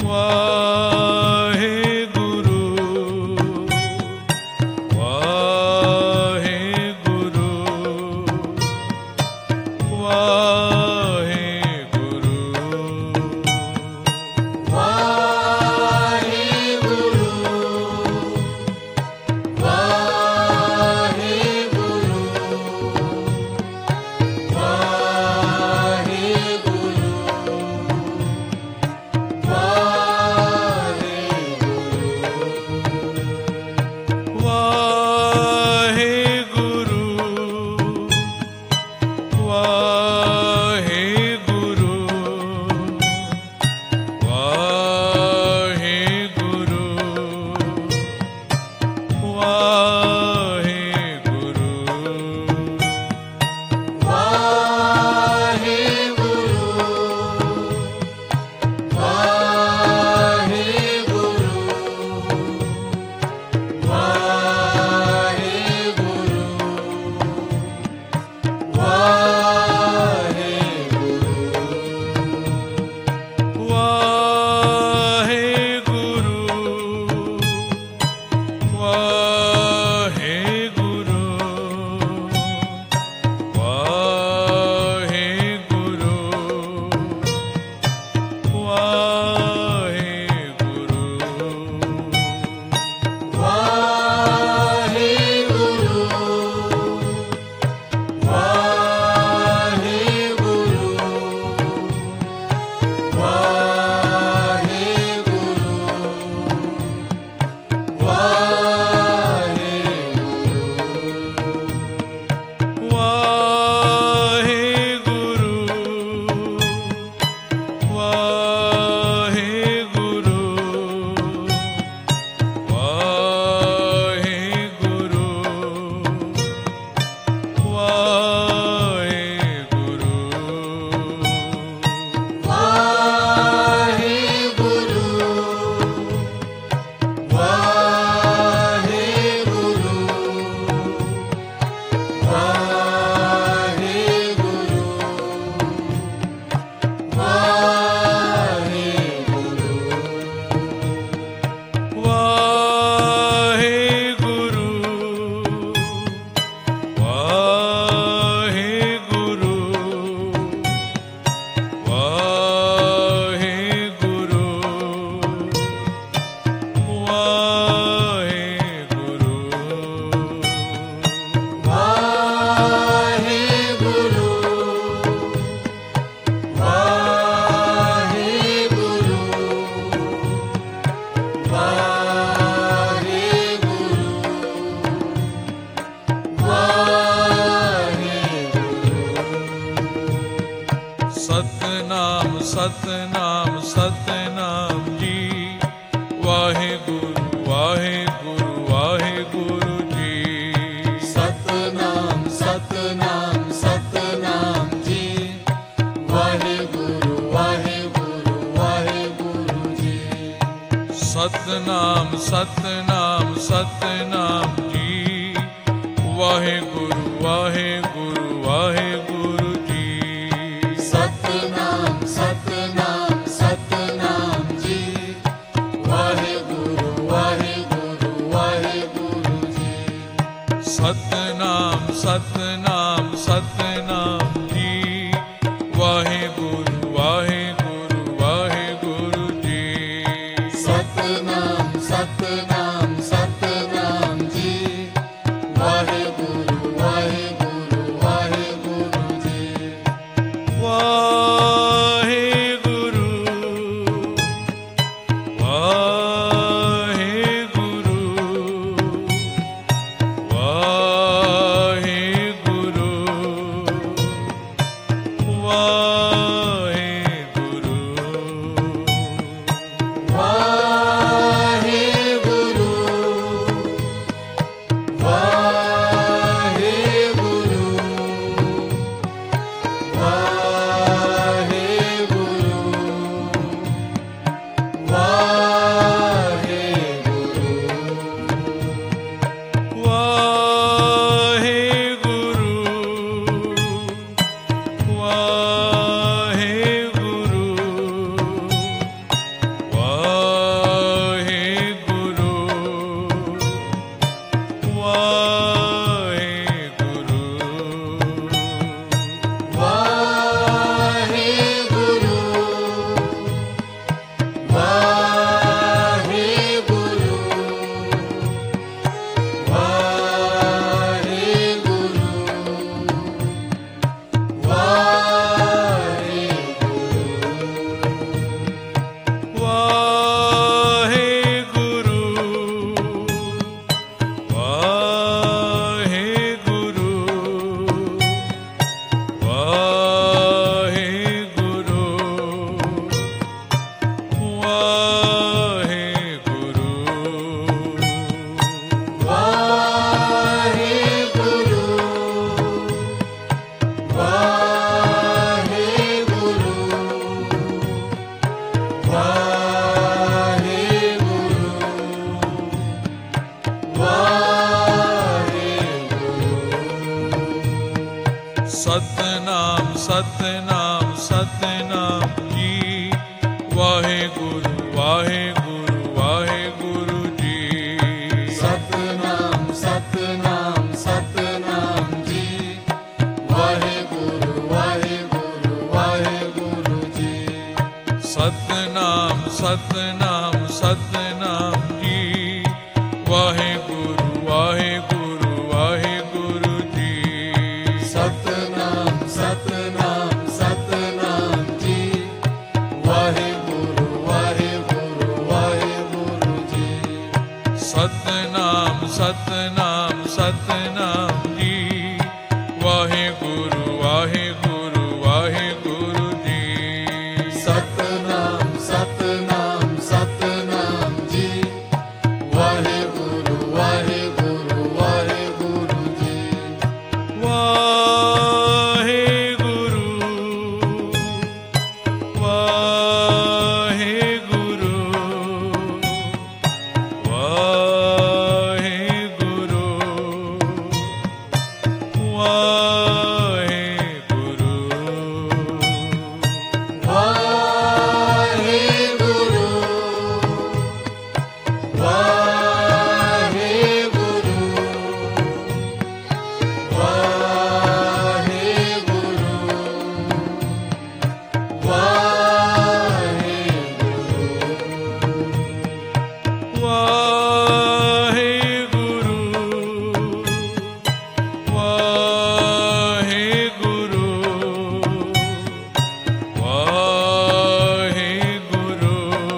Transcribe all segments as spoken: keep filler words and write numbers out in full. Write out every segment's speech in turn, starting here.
सतनाम सतनाम सतनाम जी। वाहेगुरु वाहेगुरु वाहेगुरु जी। सतनाम सतनाम सतनाम जी। वाहेगुरु वाहेगुरु वाहेगुरु जी। सतनाम सतनाम सतनाम जी। वाहेगुरु वाहेगुरु वाहेगुरु जी। सतनाम सतनाम सतनाम जी। वाहेगुरु वाहेगुरु वाहेगुरु जी। सतनाम सतनाम सतनाम जी। वाहेगुरु वाहेगुरु वाहेगुरु जी। सतनाम सतनाम सतनाम जी। वाहेगुरु वाहेगुरु सतनाम सतनाम जी। वाहेगुरु वाहेगुरु वाहेगुरु जी। सतनाम सतनाम सतनाम जी। वाहेगुरु वाहेगुरु वाहेगुरु जी। सतनाम सतनाम सतनाम जी। वाहेगुरु वाहेगुरु वाहेगुरु जी। सतनाम सतनाम सतनाम जी। वाहेगुरु वाहेगुरु वाहेगुरु जी। सतनाम सतनाम सतनाम जी। वाहेगुरु वाहेगुरु वाहेगुरु जी। सतनाम सतनाम सतनाम जी। वाहेगुरु वाहेगुरु वाहेगुरु जी। वाहेगुरु वाहेगुरु वाहेगुरु वाहेगुरु। वाहेगुरु वाहेगुरु वाहेगुरु वाहेगुरु। वाहेगुरु वाहेगुरु वाहेगुरु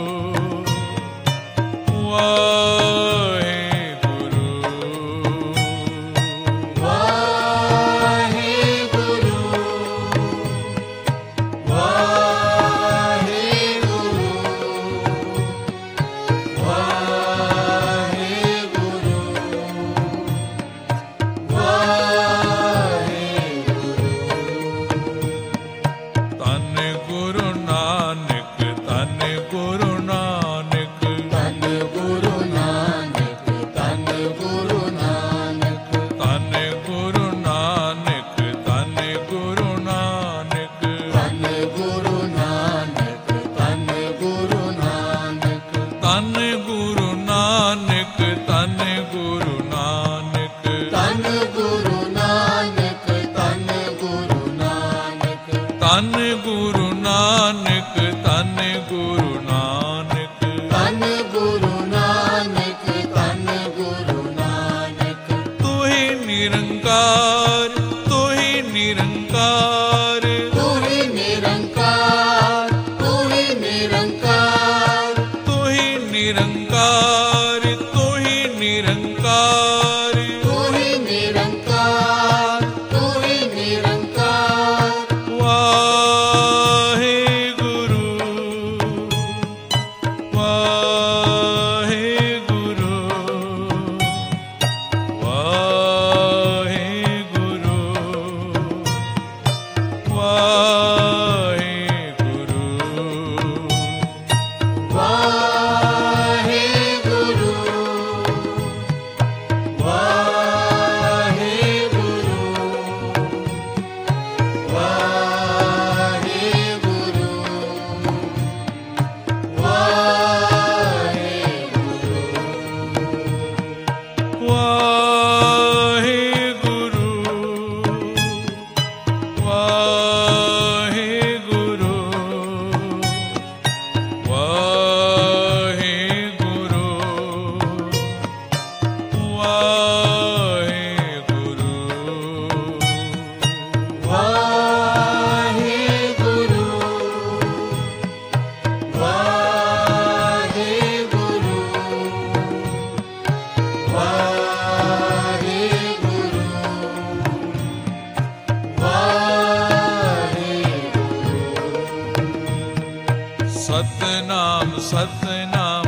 सतनाम सतनाम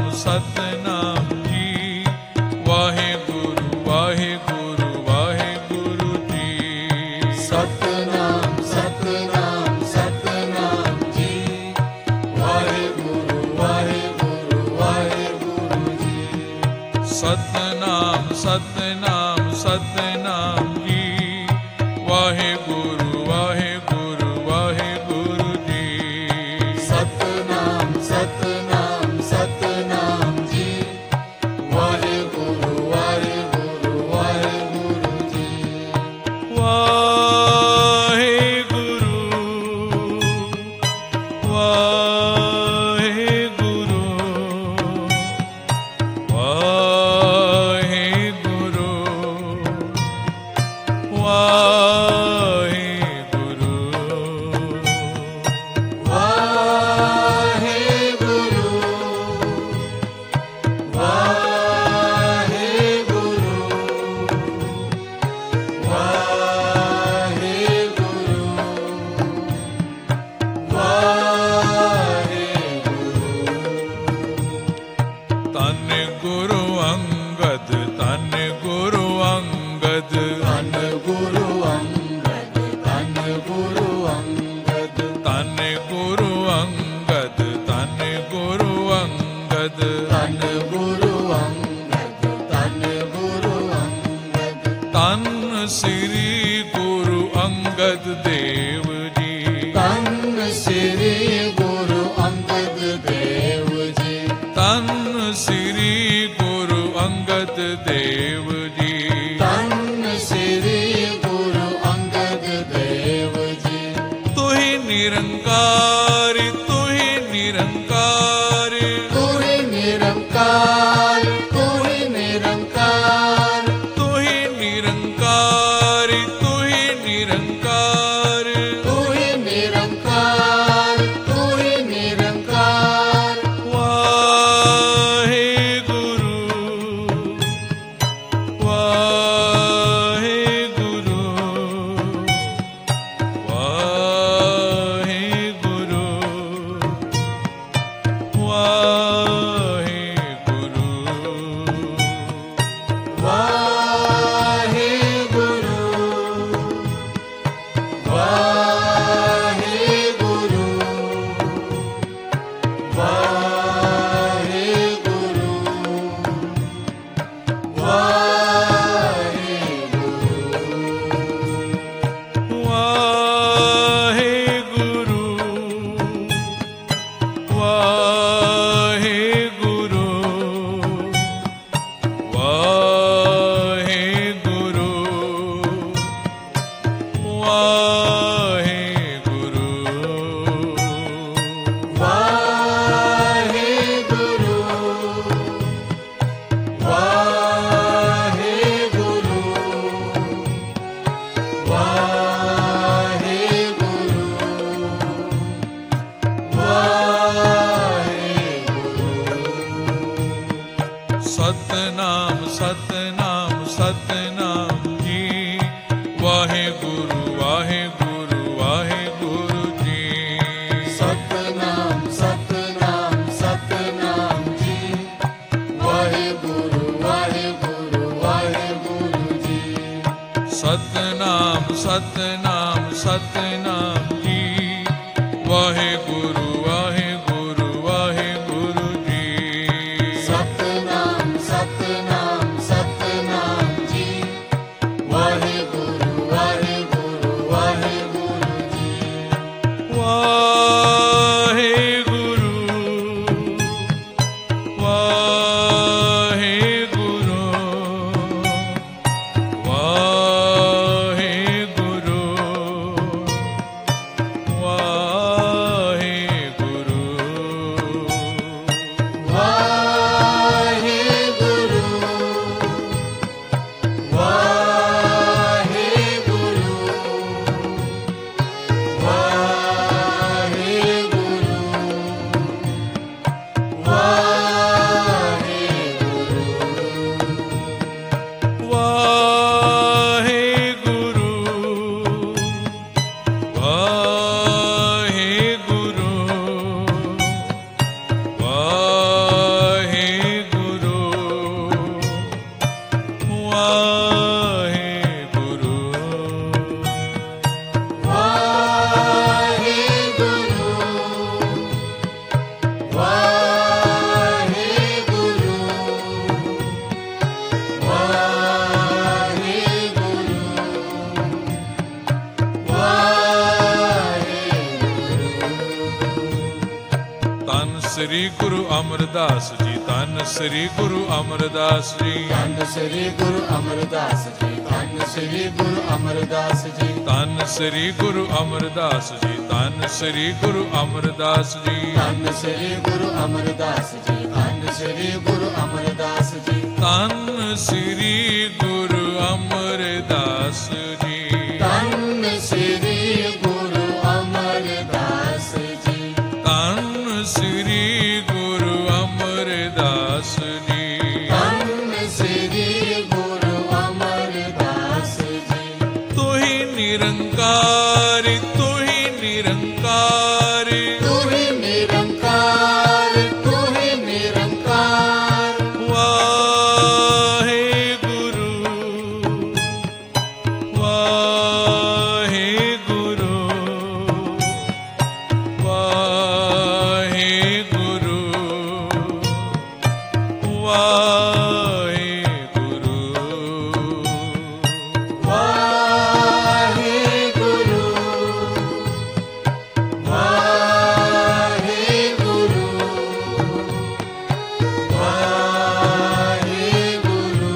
सतनाम जी। वाहेगुरु वाहेगुरु वाहेगुरु जी। सतनाम सतनाम सतनाम जी। वाहेगुरु वाहेगुरु वाहेगुरु जी। सतनाम सतनाम सतनाम जी। वाहेगुरु वाहेगुरु वाहेगुरु ਅੰਗਦ ਧੰਨ ਗੁਰੂ ਅੰਗਦ ਧੰਨ ਗੁਰੂ ਅੰਗਦ ਧੰਨ ਸ੍ਰੀ ਗੁਰੂ ਅੰਗਦ ਦੇਵ ਜੀ ਧੰਨ ਸ੍ਰੀ ਗੁਰੂ ਅੰਗਦ ਦੇਵ ਜੀ ਧੰਨ ਸ੍ਰੀ ਗੁਰੂ ਅੰਗਦ ਦੇਵ ਜੀ ਧੰਨ ਸ੍ਰੀ ਗੁਰੂ ਅੰਗਦ ਦੇਵ ਜੀ ਤੁਹੀ ਨਿਰੰਕਾਰੀ ਤੁਹੀ ਨਿਰੰਕਾਰੀ ਤੂੰ ਹੀ ਨਿਰੰਕਾਰ ਤੂੰ ਹੀ ਨਿਰੰਕਾਰ ਤੁਹੀ ਨਿਰੰਕਾਰੀ ਤੁਹੀ ਨਿਰੰਕਾਰੀ ਤੂੰ ਹੀ ਨਿਰੰਕਾਰ ਤੂੰ ਹੀ ਨਿਰੰਕਾਰ ਵਾਹਿਗੁਰੂ ਵਾਹਿਗੁਰੂ ਵਾਹਿਗੁਰੂ ਵਾਹਿਗੁਰੂ ਵਾਹਿਗੁਰੂ ਵਾਹਿਗੁਰੂ ਵਾਹਿਗੁਰੂ ਸਤਨਾਮ ਸਤਨਾਮ ਸਤਨਾਮ ਜੀ ਵਾਹਿਗੁਰੂ ਵਾਹਿਗੁਰੂ ਵਾਹਿਗੁਰੂ ਜੀ ਸਤਨਾਮ ਸਤਨਾਮ ਸਤਨਾਮ ਜੀ ਵਾਹਿਗੁਰੂ ਵਾਹਿਗੁਰੂ ਵਾਹਿਗੁਰੂ ਜੀ ਸਤਨਾਮ ਸਤਨਾਮ ਸਤਨਾਮ ਜੀ ਵਾਹਿਗੁਰੂ ਵਾਹਿਗੁਰੂ ਵਾਹਿਗੁਰੂ ਜੀ ਸਤਨਾਮ ਸਤਨਾਮ ਸਤਨਾਮ ਜੀ ਵਾਹਿਗੁਰੂ ਵਾਹਿਗੁਰੂ ਵਾਹਿਗੁਰੂ ਜੀ ਵਾਹਿਗੁਰੂ ਵਾਹਿਗੁਰੂ ਵਾਹਿਗੁਰੂ ਸ੍ਰੀ ਗੁਰੂ ਅਮਰਦਾਸ ਜੀ, ਧੰਨ ਸ੍ਰੀ ਗੁਰੂ ਅਮਰਦਾਸ ਜੀ, ਧੰਨ ਸ੍ਰੀ ਗੁਰੂ ਅਮਰਦਾਸ ਜੀ, ਧੰਨ ਸ੍ਰੀ ਗੁਰੂ ਅਮਰਦਾਸ ਜੀ, ਧੰਨ ਸ੍ਰੀ ਗੁਰੂ ਅਮਰਦਾਸ ਜੀ, ਧੰਨ ਸ੍ਰੀ ਗੁਰੂ ਅਮਰਦਾਸ ਜੀ, ਧੰਨ ਸ੍ਰੀ ਗੁਰੂ ਅਮਰਦਾਸ ਜੀ, ਧੰਨ ਸ੍ਰੀ ਗੁਰੂ ਅਮਰਦਾਸ ਜੀ, ਧੰਨ ਸ੍ਰੀ ਗੁਰੂ ਅਮਰਦਾਸ ਜੀ, ਧੰਨ ਸ੍ਰੀ ਗੁਰੂ ਅਮਰਦਾਸ ਜੀ, ਧੰਨ ਸ੍ਰੀ ਗੁਰੂ ਅਮਰਦਾਸ ਜੀ, ਧੰਨ ਸ੍ਰੀ ਗੁਰੂ ਅਮਰਦਾਸ ਜੀ, ਤੁਹੀ ਨਿਰੰਕਾਰੀ, ਤੁਹੀ ਨਿਰੰਕਾਰੀ, ਤੂੰ ਹੀ ਨਿਰੰਕਾਰ, ਤੂੰ ਹੀ ਨਿਰੰਕਾਰ, ਵਾਹਿਗੁਰੂ ਵਾਹਿਗੁਰੂ ਵਾਹਿਗੁਰੂ ਵਾਹਿਗੁਰੂ ਵਾਹਿਗੁਰੂ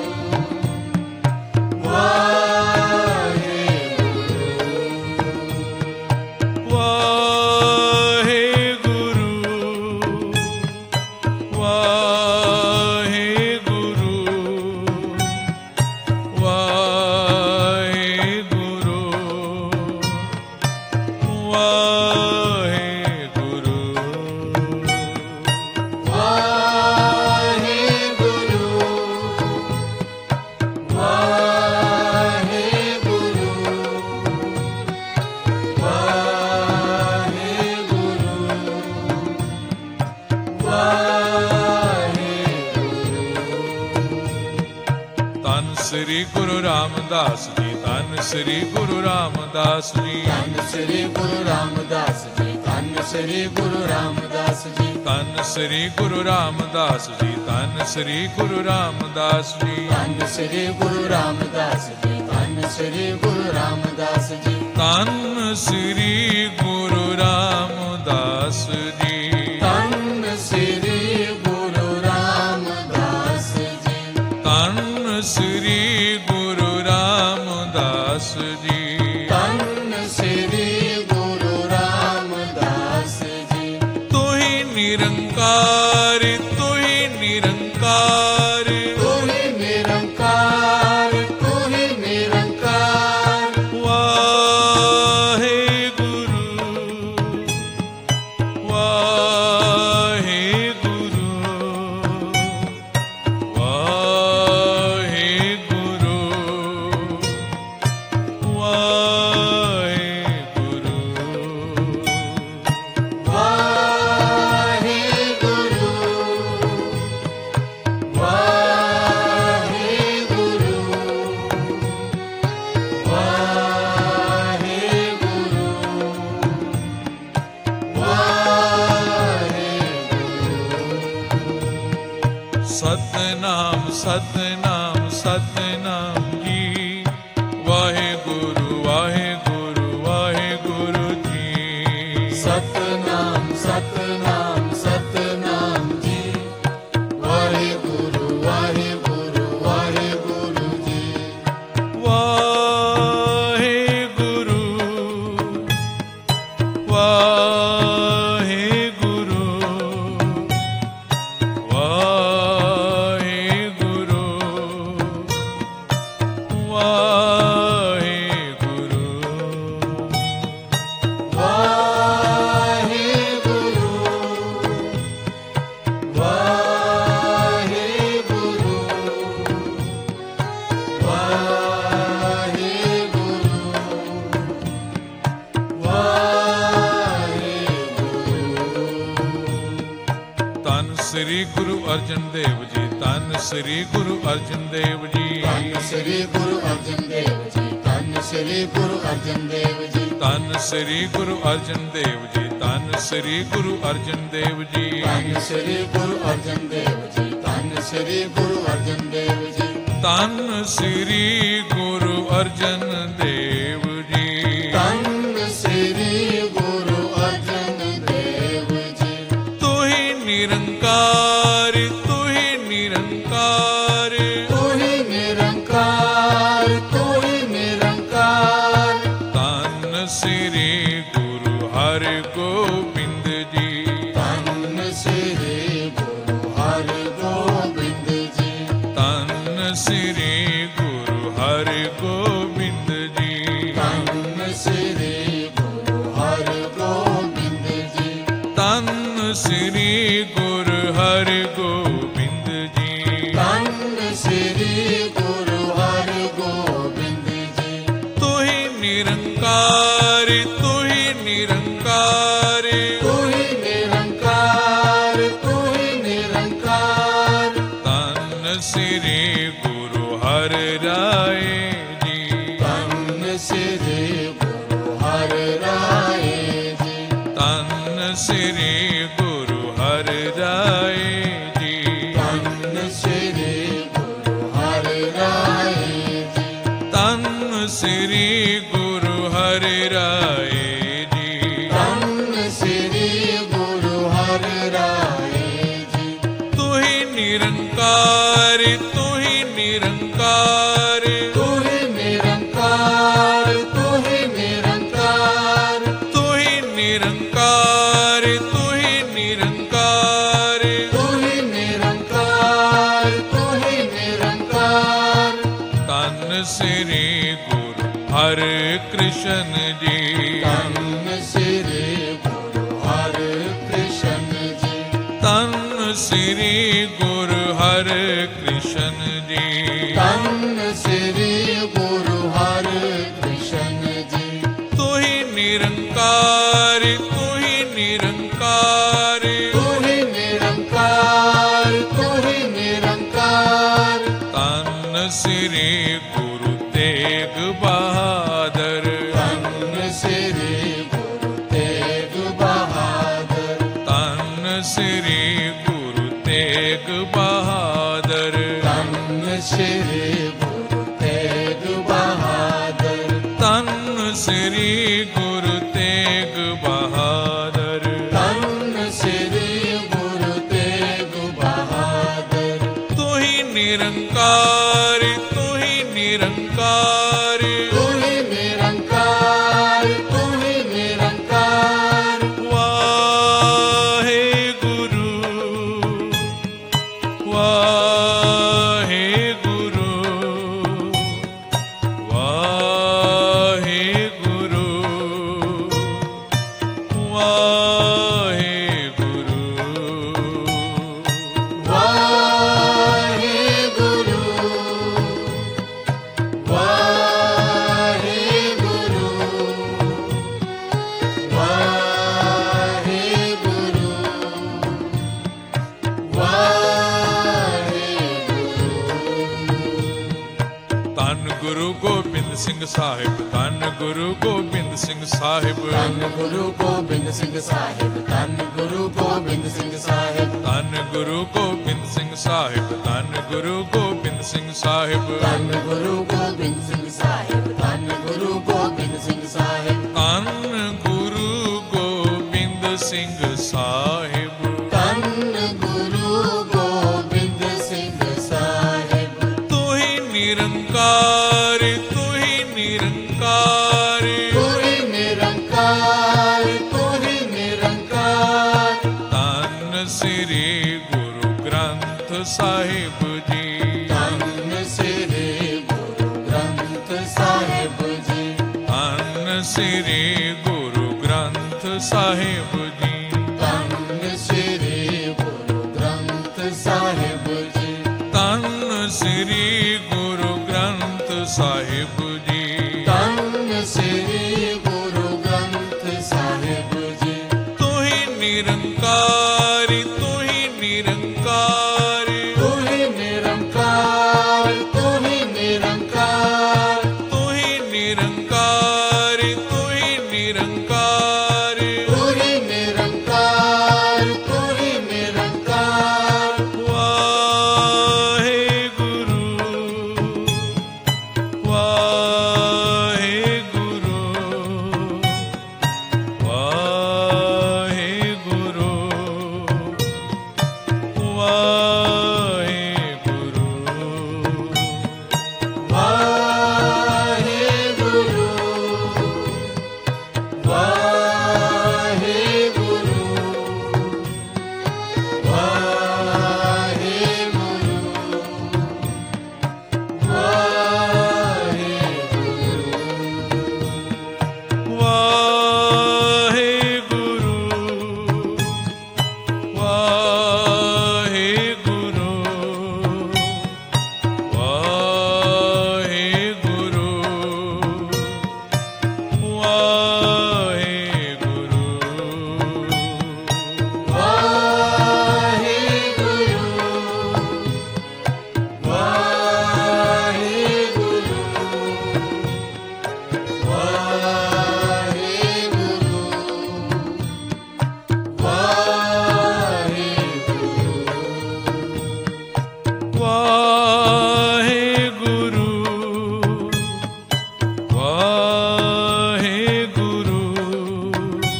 ਧੰਨ ਸ੍ਰੀ ਗੁਰੂ ਰਾਮਦਾਸ ਜੀ, ਧੰਨ ਸ੍ਰੀ ਗੁਰੂ ਰਾਮਦਾਸ ਜੀ, ਧੰਨ ਸ੍ਰੀ ਗੁਰੂ ਰਾਮਦਾਸ ਜੀ, ਧੰਨ ਸ੍ਰੀ ਗੁਰੂ ਰਾਮਦਾਸ ਜੀ, ਧੰਨ ਸ੍ਰੀ ਗੁਰੂ ਰਾਮਦਾਸ ਜੀ, ਧੰਨ ਸ੍ਰੀ ਗੁਰੂ ਰਾਮਦਾਸ ਜੀ, ਧੰਨ ਸ੍ਰੀ ਗੁਰੂ ਰਾਮਦਾਸ ਜੀ, ਧੰਨ ਸ੍ਰੀ ਗੁਰੂ ਰਾਮਦਾਸ ਜੀ, ਧੰਨ ਸ੍ਰੀ ਗੁਰੂ ਰਾਮਦਾਸ ਜੀ, ਧੰਨ ਸ੍ਰੀ ਗੁਰੂ ਰਾਮਦਾਸ ਜੀ, ਧੰਨ ਸ੍ਰੀ ਗੁਰੂ ਰਾਮਦਾਸ ਜੀ, ਧੰਨ ਸ੍ਰੀ ਗੁਰੂ ਰਾਮਦਾਸ ਜੀ, ਤੂੰ ਹੀ ਨਿਰੰਕਾਰ, ਤੂੰ ਹੀ ਨਿਰੰਕਾਰ, ਤੂੰ ਹੀ ਨਿਰੰਕਾਰ, ਤੂੰ ਹੀ ਨਿਰੰਕਾਰ, ਵਾਹਿਗੁਰੂ ਵਾਹਿਗੁਰੂ ਵਾਹਿਗੁਰੂ ਵਾਹਿਗੁਰੂ ਵਾਹਿਗੁਰੂ ਵਾਹਿਗੁਰੂ ਵਾਹਿਗੁਰੂ ਸਤਨਾਮ ਸਤਨਾਮ ਸਤਨਾਮ ਜੀ, ਵਾਹਿਗੁਰੂ ਵਾਹਿਗੁਰੂ ਵਾਹਿਗੁਰੂ ਜੀ, ਸਤਨਾਮ ਸਤਨਾਮ ਸਤਨਾਮ ਜੀ, ਵਾਹਿਗੁਰੂ ਵਾਹਿਗੁਰੂ ਵਾਹਿਗੁਰੂ ਜੀ, ਵਾਹਿਗੁਰੂ ਵਾਹਿਗੁਰੂ ਵਾਹਿਗੁਰੂ ਸ੍ਰੀ ਗੁਰੂ ਅਰਜਨ ਦੇਵ ਜੀ, ਧੰਨ ਸ੍ਰੀ ਗੁਰੂ ਅਰਜਨ ਦੇਵ ਜੀ, ਧੰਨ ਸ੍ਰੀ ਗੁਰੂ ਅਰਜਨ ਦੇਵ ਜੀ, ਧੰਨ ਸ੍ਰੀ ਗੁਰੂ ਅਰਜਨ ਦੇਵ ਜੀ, ਧੰਨ ਸ੍ਰੀ ਗੁਰੂ ਅਰਜਨ ਦੇਵ ਜੀ, ਧੰਨ ਸ੍ਰੀ ਗੁਰੂ ਅਰਜਨ ਦੇਵ ਜੀ, ਧੰਨ ਸ੍ਰੀ ਗੁਰੂ ਅਰਜਨ ਦੇਵ ਜੀ, ਧੰਨ ਸ੍ਰੀ ਗੁਰੂ ਅਰਜਨ ਦੇਵ ਜੀ, ਧੰਨ ਸ੍ਰੀ ਗੁਰੂ ਅਰਜਨ ਦੇਵ ਜੀ, ਧੰਨ ਸ੍ਰੀ ਗੁਰੂ ਅਰਜਨ ਦੇਵ ਜੀ, ਤੂੰ ਹੀ ਨਿਰੰਕਾਰ, ਤੂੰ ਹੀ ਨਿਰੰਕਾਰ, ਤੂੰ ਹੀ ਨਿਰੰਕਾਰ, ਤੂੰ ਹੀ ਨਿਰੰਕਾਰ, ਧੰਨ ਸ੍ਰੀ ਗੁਰੂ ਹਰਿਗੋਬਿੰਦ ਜੀ, ਧੰਨ ਸ੍ਰੀ ਗੁਰੂ ਹਰਿਗੋਬਿੰਦ ਜੀ, ਧੰਨ ਸ੍ਰੀ ਗੁਰੂ ਹਰਿਗੋਬਿੰਦ ਜੀ, ਧੰਨ ਸ੍ਰੀ ਗੁਰੂ ਹਰਿਗੋਬਿੰਦ ਜੀ, ਧੰਨ ਸ੍ਰੀ ਗੁਰੂ ਹਰਿਗੋਬਿੰਦ ਜੀ, ਧੰਨ ਸ੍ਰੀ ਗੁਰੂ ਹਰਿਗੋਬਿੰਦ ਜੀ, ਤੂੰ ਹੀ ਨਿਰੰਕਾਰ, ਤੂੰ ਹੀ ਨਿਰੰਕਾਰ, ਤੂੰ ਹੀ ਨਿਰੰਕਾਰ, ਤੂੰ ਹੀ ਨਿਰੰਕਾਰ, ਧੰਨ ਸ੍ਰੀ ਗੁਰੂ ਹਰਿ ਰਾਏ ਜੀ, ਧੰਨ ਸ੍ਰੀ ਗੁਰੂ ਹਰਿ ਰਾਏ ਜੀ, ਧੰਨ ਸ੍ਰੀ ਗੁਰੂ ਹਰਿ ਰਾਏ ਜੀ, ਧੰਨ निरंकार तू ही निरंकार तू ही निरंकार तू ही निरंकार तू ही निरंकार तू ही निरंकार तू ही निरंकार तू ही निरंकार तन श्री गुरु हरे कृष्ण जी तन श्री गुरु हरे कृष्ण जी तन श्री गुरु हरे कृष्ण जी तन श्री गुरु हरे कृष्ण जी तू ही निरंकार तू ही निरंकार तू ही निरंकार तू ही निरंकार तन श्री गुरु तेग बहादुर तन श्री गुरु तेग बहादुर तन श्री गुरु तेग बहादुर तन श्री गुरु तेग बहादुर तन श्री गुरु तेग बहादुर तन श्री गुरु तेग बहादुर तू ही निरंकार तू ही निरंकार तू ही निरंकार तू ही निरंकार वाहे गुरु वाहे गुरु वाहे गुरु वाहे गुरु वाहे गुरु वाहे गुरु वाहे गुरु वाहे ਧੰਨ ਗੁਰੂ ਗੋਬਿੰਦ ਸਿੰਘ ਸਾਹਿਬ ਧੰਨ ਗੁਰੂ ਗੋਬਿੰਦ ਸਿੰਘ ਸਾਹਿਬ ਧੰਨ ਗੁਰੂ ਗੋਬਿੰਦ ਸਿੰਘ ਸਾਹਿਬ ਧੰਨ ਗੁਰੂ ਗੋਬਿੰਦ ਸਿੰਘ ਸਾਹਿਬ ਧੰਨ ਗੁਰੂ ਗੋਬਿੰਦ ਸਿੰਘ ਸਾਹਿਬ ਧੰਨ ਗੁਰੂ ਗੋਬਿੰਦ ਸਿੰਘ ਸਾਹਿਬ ਧੰਨ ਗੁਰੂ ਗੋਬਿੰਦ ਸਿੰਘ ਸਾਹਿਬ ਧੰਨ ਗੁਰੂ ਗੋਬਿੰਦ ਸਿੰਘ ਸਾਹਿਬ ਧੰਨ ਗੁਰੂ ਗੋਬਿੰਦ ਸਿੰਘ ਸਾਹਿਬ ਧੰਨ ਗੁਰੂ ਗੋਬਿੰਦ ਸਿੰਘ ਸਾਹਿਬ ਤੂੰ ਹੀ ਨਿਰੰਕਾਰ ਤੂੰ ਹੀ ਨਿਰੰਕਾਰ ਤੂੰ ਹੀ ਨਿਰੰਕਾਰ ਤੂੰ ਹੀ ਨਿਰੰਕਾਰ ਧੰਨ ਸ੍ਰੀ ਗੁਰੂ ਗ੍ਰੰਥ ਸਾਹਿਬ ਜੀ ਧੰਨ ਸ੍ਰੀ ਗੁਰੂ ਗ੍ਰੰਥ ਸਾਹਿਬ ਜੀ ਧੰਨ ਸ੍ਰੀ ਗੁਰੂ ਗ੍ਰੰਥ ਸਾਹਿਬ ਜੀ ਧੰਨ ਸ੍ਰੀ ਗੁਰੂ ਗ੍ਰੰਥ ਸਾਹਿਬ ਜੀ ਧੰਨ ਸ੍ਰੀ ਗੁਰੂ ਗ੍ਰੰਥ ਸਾਹਿਬ ਜੀ ਧੰਨ ਸ੍ਰੀ ਗੁਰੂ ਗ੍ਰੰਥ ਸਾਹਿਬ ਜੀ ਤੂੰ ਹੀ ਨਿਰੰਕਾਰ ਤੂੰ ਹੀ ਨਿਰੰਕਾਰ ਤੂੰ ਹੀ ਨਿਰੰਕਾਰ ਤੂੰ ਹੀ ਨਿਰੰਕਾਰ ਤੂੰ ਹੀ ਨਿਰੰਕਾਰ ਤੂੰ ਹੀ ਨਿਰੰਕਾਰ ਤੂੰ ਹੀ ਨਿਰੰਕਾਰ ਤੂੰ ਹੀ ਨਿਰੰਕਾਰ ਵਾਹੇ ਗੁਰੂ ਵਾਹੇ ਗੁਰੂ ਵਾਹੇ ਗੁਰੂ ਵਾਹੇ ਗੁਰੂ ਵਾਹੇ ਗੁਰੂ ਵਾਹੇ ਗੁਰੂ ਵਾਹੇ ਗੁਰੂ ਵਾਹੇ ਗੁਰੂ ਵਾਹਿਗੁਰੂ ਵਾਹਿਗੁਰੂ ਵਾਹਿਗੁਰੂ ਵਾਹਿਗੁਰੂ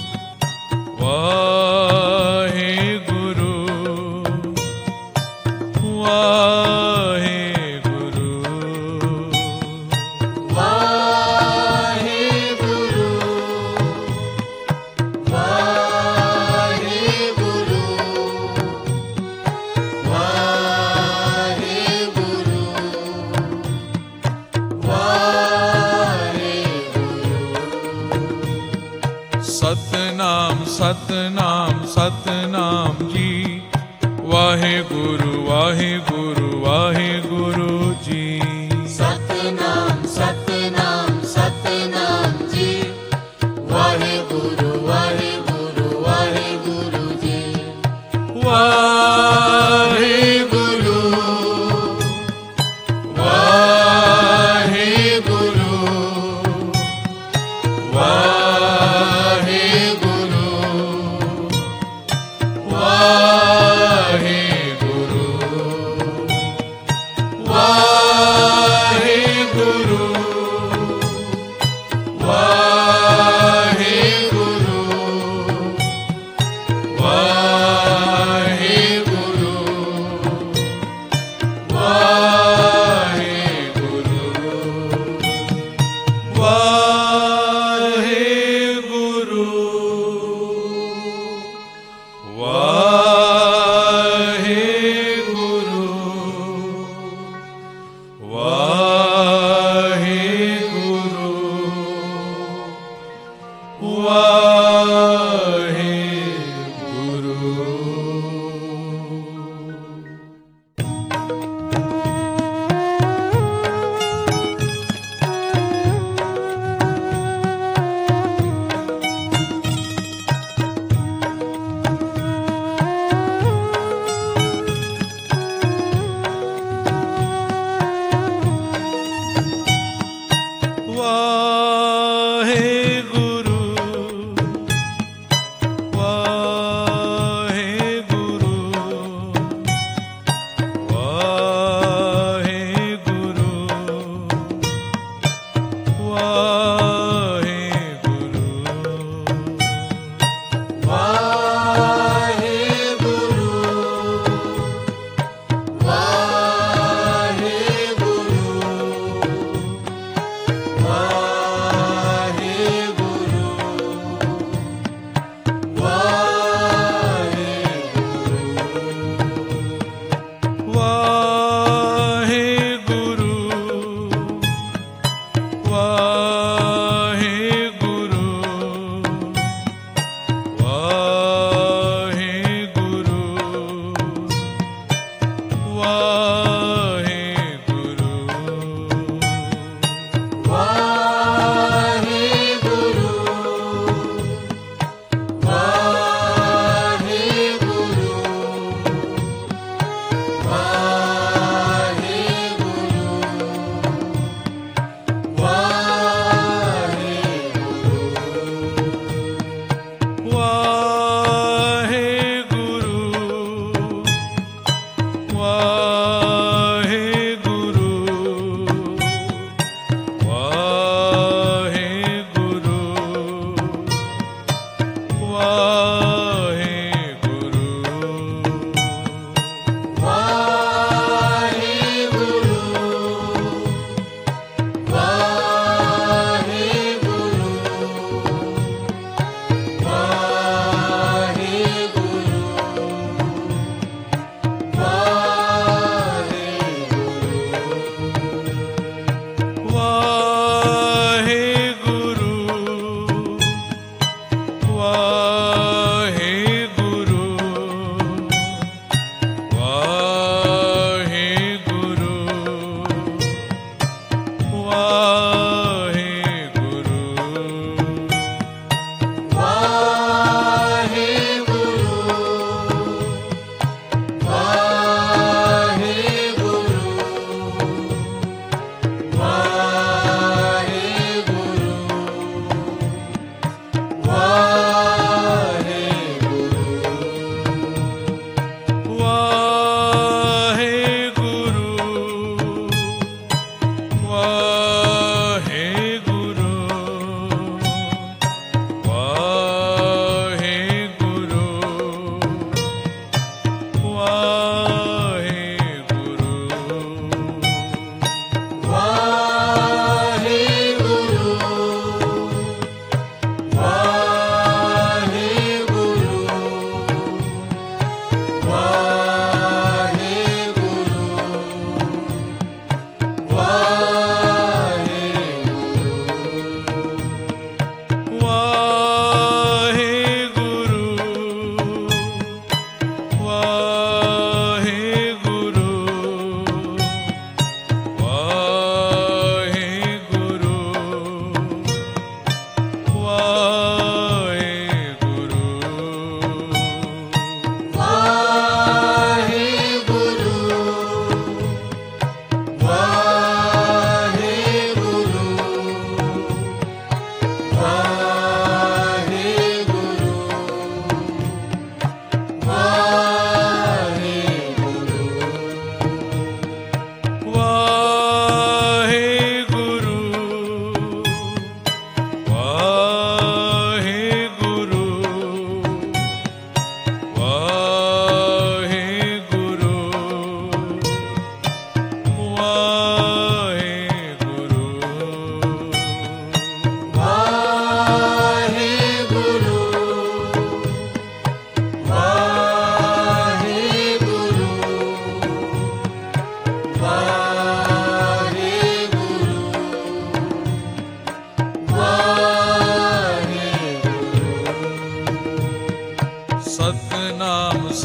ਵਾਹਿਗੁਰੂ सतनाम सतनाम सतनाम जी। वाहे गुरु वाहे गुरु वाहे गुरु जी। सतनाम सतनाम सतनाम जी। वाहे गुरु वाहे गुरु वाहे गुरु जी। वाहे गुरु वाहे गुरु वाहे गुरु वाहे गुरु वाहे गुरु वाहे गुरु वाहे गुरु वाहे गुरु वाहे गुरु वाहे गुरु वाहे गुरु वाहे गुरु। वाहे गुरु वाहे गुरु वाहे गुरु वाहे गुरु वाहे गुरु वाहे गुरु वाहे गुरु वाहे वाहे गुरु वाहे गुरु वाहे गुरु वाहे गुरु वाहे गुरु वाहे गुरु वाहे गुरु वाहे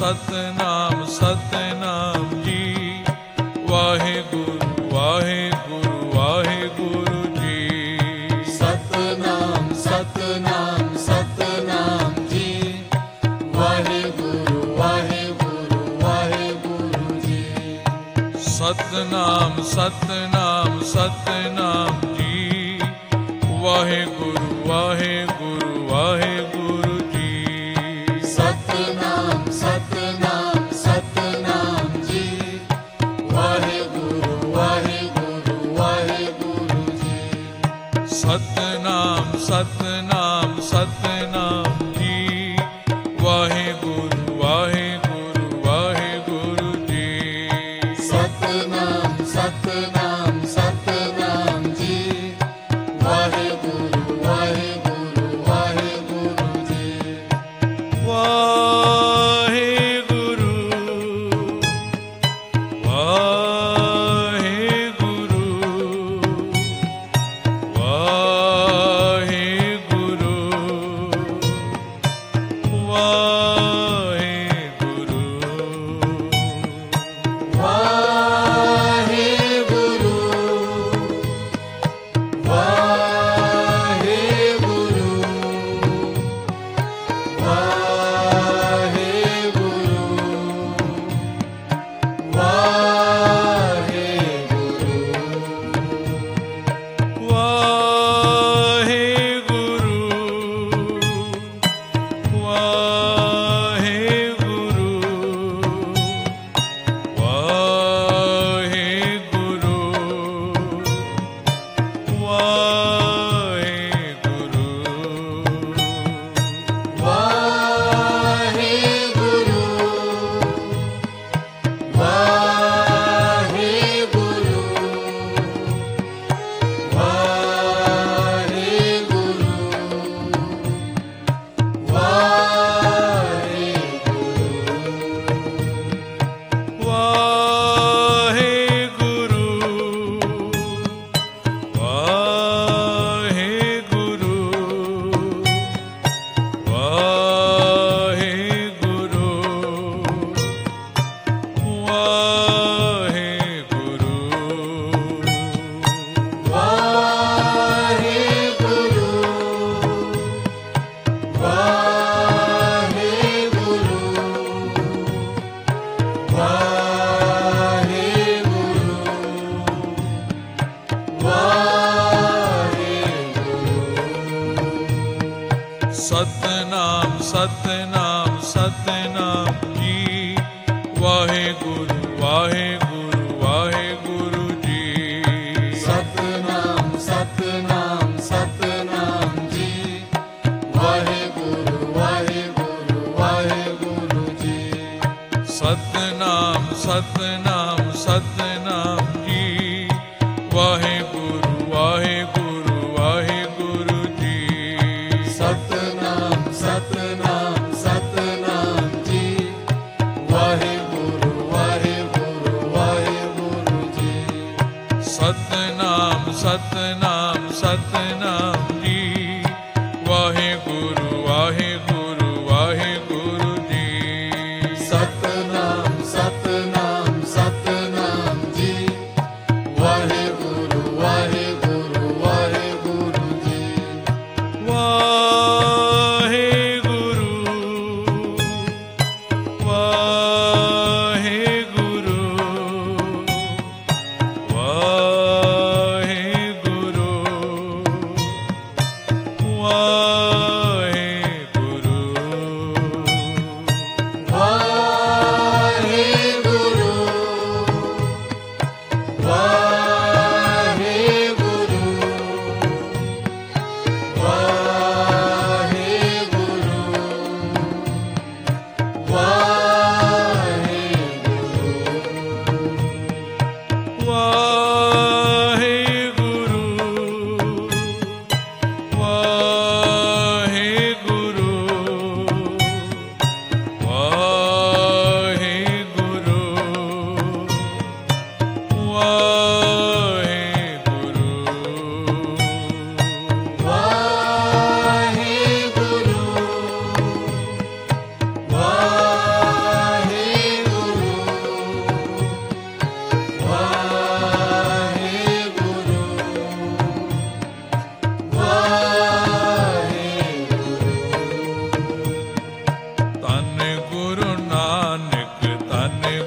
ਸਤਨਾਮ ਸਤਨਾਮ ਜੀ। ਵਾਹਿਗੁਰੂ ਵਾਹਿਗੁਰੂ ਵਾਹਿਗੁਰੂ ਜੀ। ਸਤਨਾਮ ਸਤਨਾਮ ਸਤਨਾਮ ਜੀ। ਵਾਹਿਗੁਰੂ ਵਾਹਿਗੁਰੂ ਵਾਹਿਗੁਰੂ ਜੀ। ਸਤਨਾਮ ਸਤਨਾਮ ਸਤਨਾਮ ਜੀ। ਵਾਹਿਗੁਰੂ ਵਾਹਿਗੁਰੂ ਵਾਹਿਗੁਰੂ ਜੀ। ਸਤਨਾਮ ਸਤਨਾਮ ਸਤਨਾਮ ਜੀ। ਵਾਹਿਗੁਰੂ ਵਾਹਿਗੁਰੂ ਵਾਹਿਗੁਰੂ ਜੀ। ਸਤਨਾਮ ਸਤਨਾਮ ਸਤਨਾਮ ਜੀ। ਵਾਹਿਗੁਰੂ ਵਾਹਿਗੁਰੂ ਵਾਹਿਗੁਰੂ ਜੀ। ਸਤਨਾਮ ਸਤਨਾਮ ਸਤਨਾਮ ਜੀ। ਵਾਹਿਗੁਰੂ ਵਾਹਿਗੁਰੂ ਵਾਹਿਗੁਰੂ ਜੀ। ਵਾਹਿਗੁਰੂ ਵਾਹਿਗੁਰੂ ਵਾਹਿਗੁਰੂ ਵਾਹਿਗੁਰੂ ਵਾਹਿਗੁਰੂ ਵਾਹਿਗੁਰੂ ਵਾਹਿਗੁਰੂ ਸਤਨਾਮ ਸਤਨਾਮ ਸਤਨਾਮ ਜੀ। ਵਾਹਿਗੁਰੂ ਵਾਹਿਗੁਰੂ ਵਾਹਿਗੁਰੂ ਜੀ। ਸਤਨਾਮ ਸਤਨਾਮ ਸਤਨਾਮ ਜੀ। ਵਾਹਿਗੁਰੂ ਵਾਹਿਗੁਰੂ ਵਾਹਿਗੁਰੂ ਜੀ। ਸਤਨਾਮ ਸਤਨਾਮ ਸਤਨਾਮ ਜੀ। ਵਾਹਿਗੁਰੂ ਵਾਹਿਗੁਰੂ ਵਾਹਿਗੁਰੂ ਜੀ। ਸਤਨਾਮ ਸਤਨਾਮ ਸਤਨਾਮ ਜੀ। ਵਾਹਿਗੁਰੂ ਵਾਹਿਗੁਰੂ ਵਾਹਿਗੁਰੂ ਜੀ। ਸਤਨਾਮ ਸਤਨਾਮ ਸਤਨਾਮ ਜੀ। ਵਾਹਿਗੁਰੂ ਵਾਹਿਗੁਰੂ ਵਾਹਿਗੁਰੂ ਜੀ। ਸਤਨਾਮ ਸਤਨਾਮ ਸਤਨਾਮ ਜੀ। ਵਾਹਿਗੁਰੂ ਵਾਹਿਗੁਰੂ ਵਾਹਿਗੁਰੂ ਜੀ। ਵਾਹਿਗੁਰੂ ਵਾਹਿਗੁਰੂ ਵਾਹਿਗੁਰੂ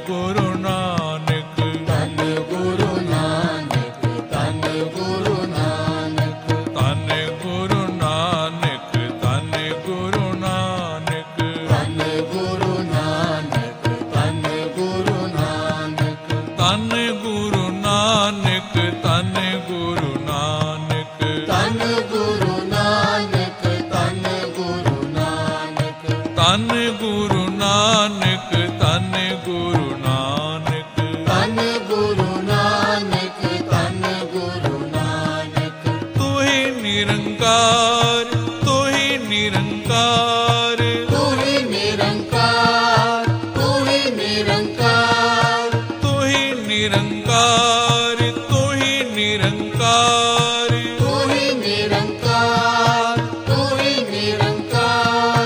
ਗੁਰੂ ਨਾਨਕ ਧੰਨ ਗੁਰੂ ਨਾਨਕ ਧੰਨ ਗੁਰੂ ਨਾਨਕ ਧੰਨ ਗੁਰੂ ਨਾਨਕ ਧੰਨ ਗੁਰੂ ਨਾਨਕ ਧੰਨ ਗੁਰੂ ਨਾਨਕ ਧੰਨ ਗੁਰੂ ਨਾਨਕ ਧੰਨ ਗੁਰੂ ਨਾਨਕ ਧੰਨ ਗੁਰੂ ਨਾਨਕ ਧੰਨ ਗੁਰੂ ਨਾਨਕ ਧੰਨ ਗੁਰੂ ਨਾਨਕ ਧੰਨ ਗੁਰੂ ਨਾਨਕ ਧੰਨ ਗੁਰੂ ਨਾਨਕ ਧੰਨ ਗੁਰੂ ਨਾਨਕ ਧੰਨ ਗੁਰੂ ਨਾਨਕ ਤੂੰ ਹੀ ਨਿਰੰਕਾਰ ਤੂੰ ਹੀ ਨਿਰੰਕਾਰ ਤੂੰ ਹੀ ਨਿਰੰਕਾਰ ਤੂੰ ਹੀ ਨਿਰੰਕਾਰ ਤੂੰ ਹੀ ਨਿਰੰਕਾਰ ਤੂੰ ਹੀ ਨਿਰੰਕਾਰ ਤੂੰ ਹੀ ਨਿਰੰਕਾਰ ਤੂੰ ਹੀ ਨਿਰੰਕਾਰ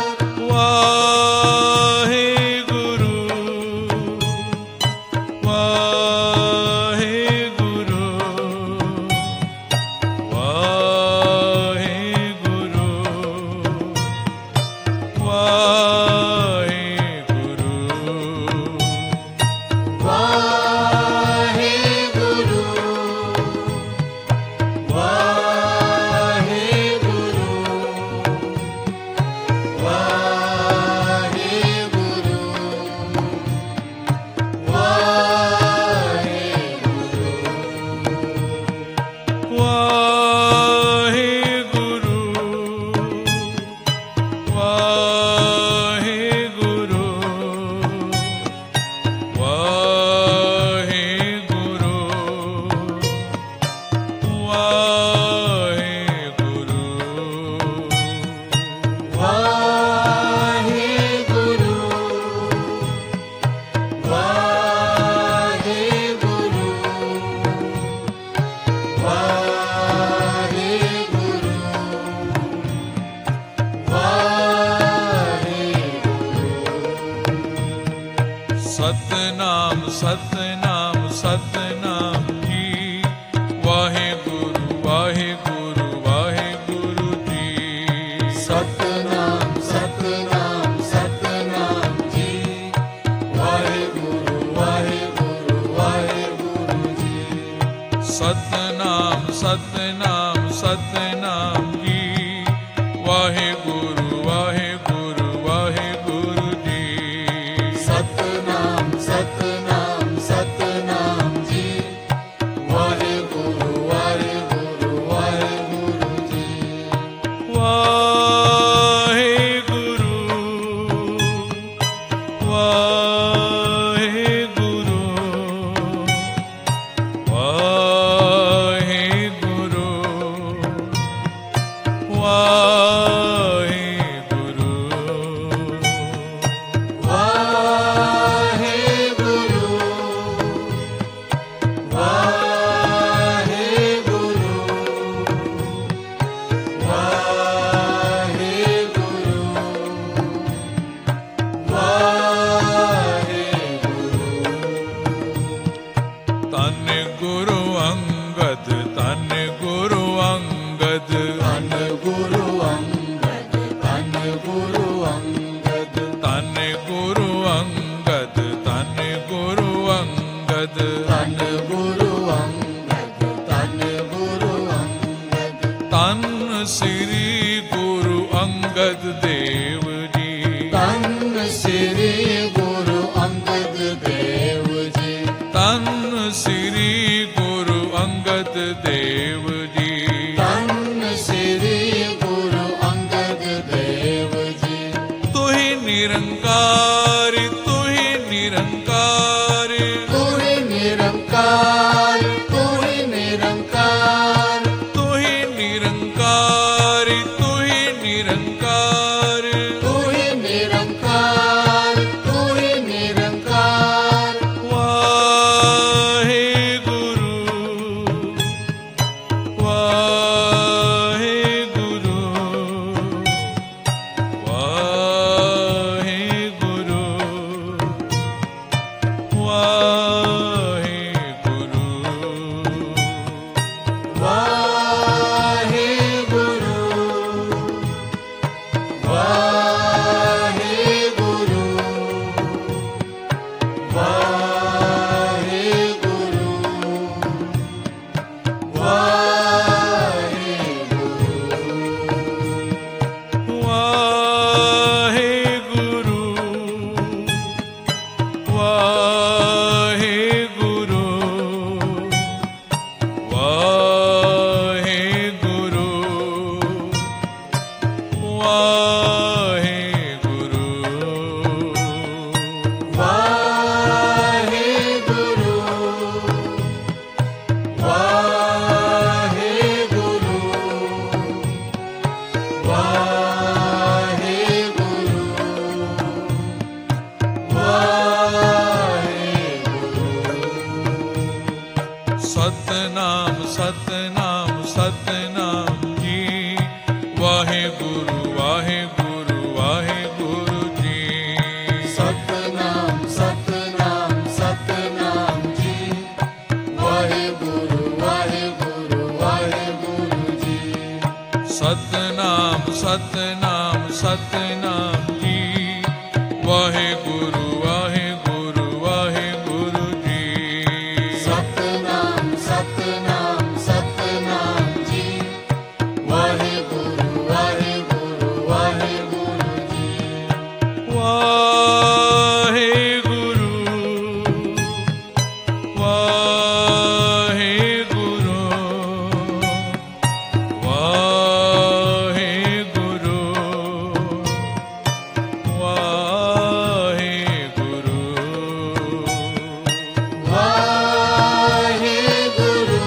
ਵਾਹਿਗੁਰੂ ਵਾਹਿਗੁਰੂ ਵਾਹਿਗੁਰੂ ਵਾਹਿਗੁਰੂ ਵਾਹਿਗੁਰੂ ਵਾਹਿਗੁਰੂ ਵਾਹਿਗੁਰੂ ਸਤਨਾਮ ਸਤਨਾਮ ਸਤਨਾਮ ਜੀ ਵਾਹਿਗੁਰੂ ਵਾਹਿਗੁਰੂ ਵਾਹਿਗੁਰੂ ਜੀ ਸਤਨਾਮ ਸਤਨਾਮ ਸਤਨਾਮ ਜੀ ਵਾਹਿਗੁਰੂ ਵਾਹਿਗੁਰੂ ਵਾਹਿਗੁਰੂ ਜੀ ਸਤਨਾਮ ਸਤਨਾਮ ਸਤਨਾਮ ਜੀ ਵਾਹਿਗੁਰੂ ਵਾਹਿਗੁਰੂ ਵਾਹਿਗੁਰੂ ਜੀ ਸਤਨਾਮ ਸਤਨਾਮ ਸਤਨਾਮ ਜੀ ਵਾਹਿਗੁਰੂ ਵਾਹਿਗੁਰੂ ਵਾਹਿਗੁਰੂ ਜੀ ਵਾਹਿਗੁਰੂ ਵਾਹਿਗੁਰੂ ਵਾਹਿਗੁਰੂ ਵਾਹਿਗੁਰੂ ਵਾਹਿਗੁਰੂ ਵਾਹਿਗੁਰੂ ਵਾਹਿਗੁਰੂ ਧੰਨ ਗੁਰੂ ਅੰਗਦ ਧੰਨ ਗੁਰੂ ਅੰਗਦ ਧੰਨ ਗੁਰੂ ਅੰਗਦ ਧੰਨ ਗੁਰੂ ਅੰਗਦ ਧੰਨ ਗੁਰੂ ਅੰਗਦ ਧੰਨ ਗੁਰੂ ਅੰਗਦ ਧੰਨ ਗੁਰੂ ਅੰਗਦ ਧੰਨ ਗੁਰੂ ਅੰਗਦ ਧੰਨ ਸ੍ਰੀ ਗੁਰੂ ਅੰਗਦ ਦੇਵ ਜੀ ਧੰਨ ਸ੍ਰੀ ਗੁਰੂ ਅੰਗਦ ਦੇਵ ਜੀ ਧੰਨ ਸ੍ਰੀ ਗੁਰੂ ਅੰਗਦ ਦੇਵ ਜੀ ਧੰਨ ਸ੍ਰੀ ਗੁਰੂ ਅੰਗਦ ਦੇਵ ਜੀ ਤੂੰ ਹੀ ਨਿਰੰਕਾਰ ਤੂੰ ਹੀ ਨਿਰੰਕਾਰ ਤੂੰ ਹੀ ਨਿਰੰਕਾਰ ਤੂੰ ਹੀ ਨਿਰੰਕਾਰ ਤੂੰ ਹੀ ਨਿਰੰਕਾਰ ਤੂੰ ਹੀ ਨਿਰੰਕਾਰ ਤੂੰ ਹੀ ਨਿਰੰਕਾਰ ਤੂੰ ਹੀ ਨਿਰੰਕਾਰ ਵਾਹਿਗੁਰੂ सतनाम सतनाम सतनाम जी। वाहे गुरु वाहे गुरु वाहे गुरु जी। सतनाम सतनाम सतनाम जी। वाहे गुरु वाहे गुरु वाहे गुरु जी। सतनाम सतनाम सतनाम जी। वाहे गुरु वाहे गुरु वाहे गुरु जी। सतनाम सतनाम सतनाम जी। वाहे गुरु वाहे गुरु वाहे गुरु जी। वाहे गुरु वाहे गुरु वाहे गुरु वाहे गुरु वाहे गुरु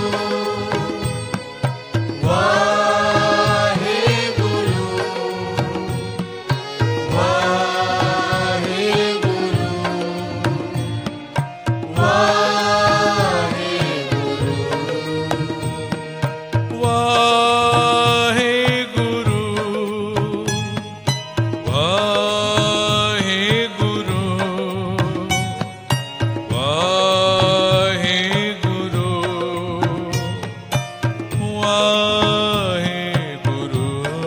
वाहे गुरु वाहे गुरु वाहे गुरु वाहे गुरु वाहे गुरु वाहे गुरु वाहे गुरु